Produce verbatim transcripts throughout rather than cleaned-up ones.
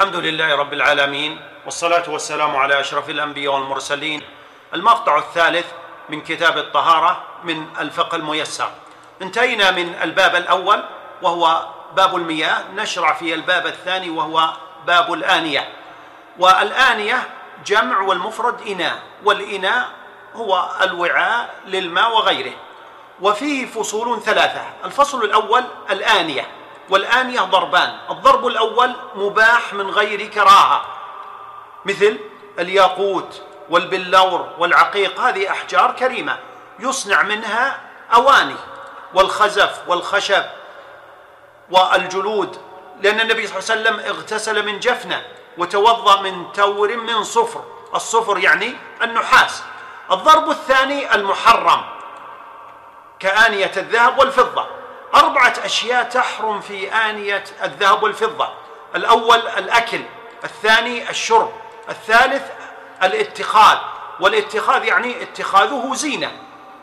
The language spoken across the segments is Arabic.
الحمد لله رب العالمين، والصلاة والسلام على أشرف الأنبياء والمرسلين. المقطع الثالث من كتاب الطهارة من الفقه الميسر. انتهينا من الباب الأول وهو باب المياه، نشرع في الباب الثاني وهو باب الآنية. والآنية جمع والمفرد إناء، والإناء هو الوعاء للماء وغيره. وفيه فصول ثلاثة. الفصل الأول الآنية، والآنية ضربان. الضرب الأول مباح من غير كراهة، مثل الياقوت والبلور والعقيق، هذه أحجار كريمة يصنع منها أواني، والخزف والخشب والجلود، لأن النبي صلى الله عليه وسلم اغتسل من جفنة وتوضأ من تور من صفر. الصفر يعني النحاس. الضرب الثاني المحرم كآنية الذهب والفضة. أربعة أشياء تحرم في آنية الذهب والفضة: الأول الأكل، الثاني الشرب، الثالث الاتخاذ، والاتخاذ يعني اتخاذه زينة،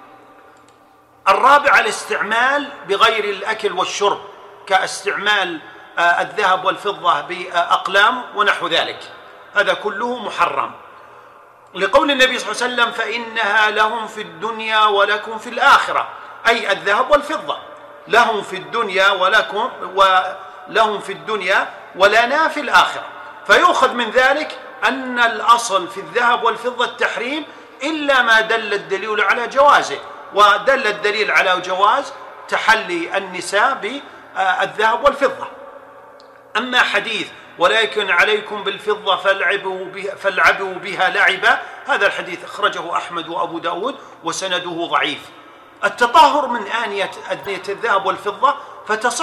الرابع الاستعمال بغير الأكل والشرب كاستعمال الذهب والفضة بأقلام ونحو ذلك، هذا كله محرم، لقول النبي صلى الله عليه وسلم: فإنها لهم في الدنيا ولكم في الآخرة، أي الذهب والفضة لهم في الدنيا ولكم ولهم في الدنيا ولنا في الآخرة. فيؤخذ من ذلك أن الأصل في الذهب والفضة التحريم إلا ما دل الدليل على جوازه، ودل الدليل على جواز تحلي النساء بالذهب والفضة. أما حديث ولا يكن عليكم بالفضة فالعبوا بها, فالعبوا بها لعبا، هذا الحديث أخرجه أحمد وأبو داود وسنده ضعيف. التطهر من آنية الذهب والفضة فتصح